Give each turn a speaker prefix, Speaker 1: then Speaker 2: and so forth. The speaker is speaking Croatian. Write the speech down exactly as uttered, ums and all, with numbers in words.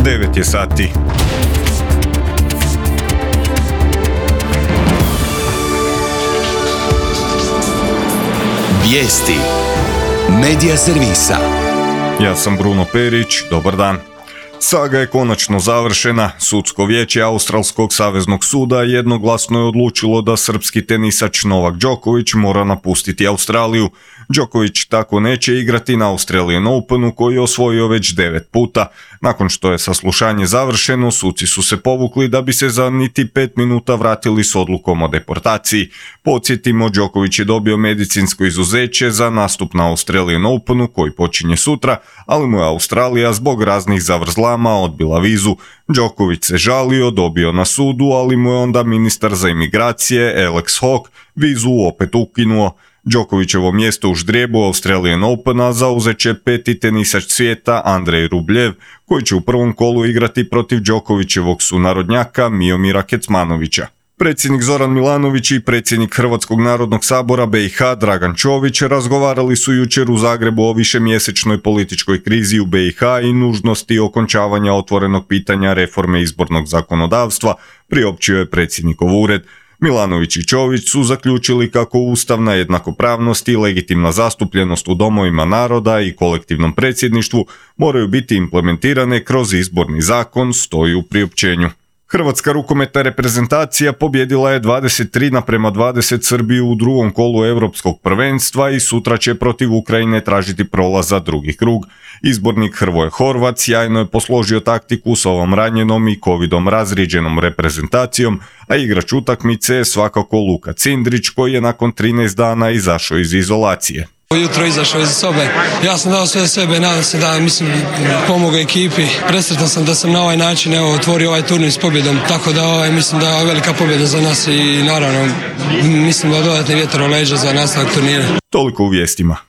Speaker 1: devet je sati.
Speaker 2: Vijesti Medija servisa.
Speaker 1: Ja sam Bruno Perić, dobar dan. Saga je konačno završena. Sudsko vijeće Australskog saveznog suda jednoglasno je odlučilo da srpski tenisač Novak Đoković mora napustiti Australiju. Đoković tako neće igrati na Australian Openu koji je osvojio već devet puta. Nakon što je saslušanje završeno, suci su se povukli da bi se za niti pet minuta vratili s odlukom o deportaciji. Podsjetimo, Đoković je dobio medicinsko izuzeće za nastup na Australian Openu koji počinje sutra, ali mu je Australija zbog raznih zavrzlama odbila vizu. Đoković se žalio, dobio na sudu, ali mu je onda ministar za imigracije Alex Hawke vizu opet ukinuo. Đokovićevo mjesto u ždrijebu Australian Opena zauzet će peti tenisač svijeta Andrej Rubljev, koji će u prvom kolu igrati protiv Đokovićevog sunarodnjaka Miomira Kecmanovića. Predsjednik Zoran Milanović i predsjednik Hrvatskog narodnog sabora B i H Dragan Čović razgovarali su jučer u Zagrebu o višemjesečnoj političkoj krizi u B i H i nužnosti okončavanja otvorenog pitanja reforme izbornog zakonodavstva, priopćio je predsjednikov ured. Milanović i Čović su zaključili kako ustavna jednakopravnost i legitimna zastupljenost u domovima naroda i kolektivnom predsjedništvu moraju biti implementirane kroz izborni zakon, stoji u priopćenju. Hrvatska rukometna reprezentacija pobjedila je dvadeset tri naprema dvadeset Srbiju u drugom kolu Europskog prvenstva i sutra će protiv Ukrajine tražiti prolaz za drugi krug. Izbornik Hrvoje Horvat sjajno je posložio taktiku s ovom ranjenom i covidom razrijeđenom reprezentacijom, a igrač utakmice je svakako Luka Cindrić koji je nakon trinaest dana izašao iz izolacije.
Speaker 3: Ujutro izašao iz sobe, ja sam dao sve sebe, nadam se da mislim pomogao ekipi, presretan sam da sam na ovaj način evo, otvorio ovaj turnir s pobjedom, tako da ovaj, mislim da je velika pobjeda za nas i naravno mislim da dodatni vjetar u leđa za nastavak turnira.
Speaker 1: Toliko u vijestima.